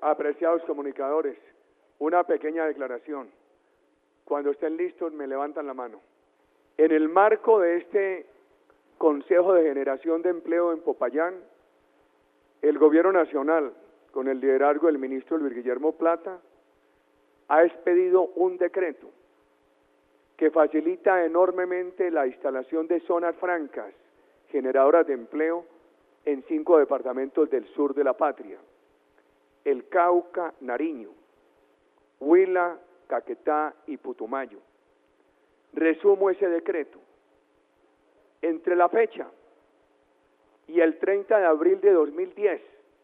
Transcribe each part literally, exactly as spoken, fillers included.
Apreciados comunicadores, una pequeña declaración. Cuando estén listos, me levantan la mano. En el marco de este Consejo de Generación de Empleo en Popayán, el Gobierno Nacional, con el liderazgo del ministro Luis Guillermo Plata, ha expedido un decreto que facilita enormemente la instalación de zonas francas generadoras de empleo en cinco departamentos del sur de la patria: el Cauca, Nariño, Huila, Caquetá y Putumayo. Resumo ese decreto. Entre la fecha y el treinta de abril de dos mil diez,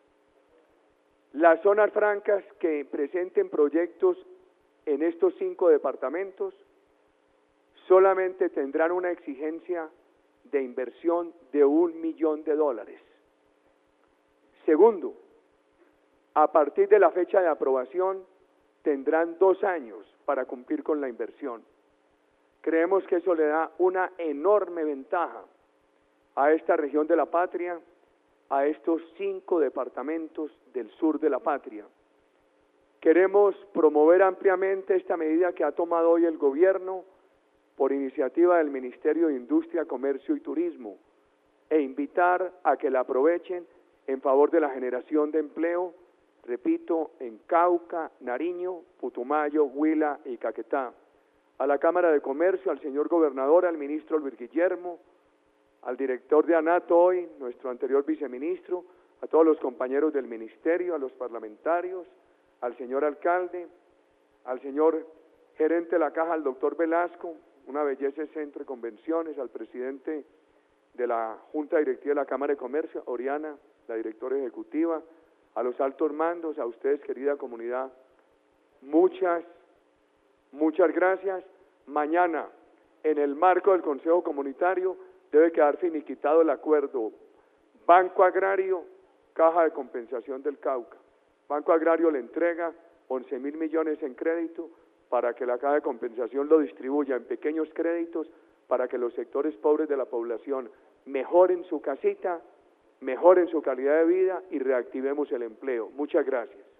las zonas francas que presenten proyectos en estos cinco departamentos solamente tendrán una exigencia de inversión de un millón de dólares. Segundo, a partir de la fecha de aprobación tendrán dos años para cumplir con la inversión. Creemos que eso le da una enorme ventaja a esta región de la patria, a estos cinco departamentos del sur de la patria. Queremos promover ampliamente esta medida que ha tomado hoy el gobierno por iniciativa del Ministerio de Industria, Comercio y Turismo e invitar a que la aprovechen en favor de la generación de empleo, repito, en Cauca, Nariño, Putumayo, Huila y Caquetá. A la Cámara de Comercio, al señor gobernador, al ministro Luis Guillermo, al director de ANATO hoy, nuestro anterior viceministro, a todos los compañeros del ministerio, a los parlamentarios, al señor alcalde, al señor gerente de la Caja, al doctor Velasco, una belleza ese centro de convenciones, al presidente de la Junta Directiva de la Cámara de Comercio, Oriana, la directora ejecutiva, a los altos mandos, a ustedes, querida comunidad, muchas, muchas gracias. Mañana, en el marco del Consejo Comunitario, debe quedar finiquitado el acuerdo Banco Agrario, Caja de Compensación del Cauca. Banco Agrario le entrega once mil millones en crédito para que la Caja de Compensación lo distribuya en pequeños créditos para que los sectores pobres de la población mejoren su casita, mejoren su calidad de vida y reactivemos el empleo. Muchas gracias.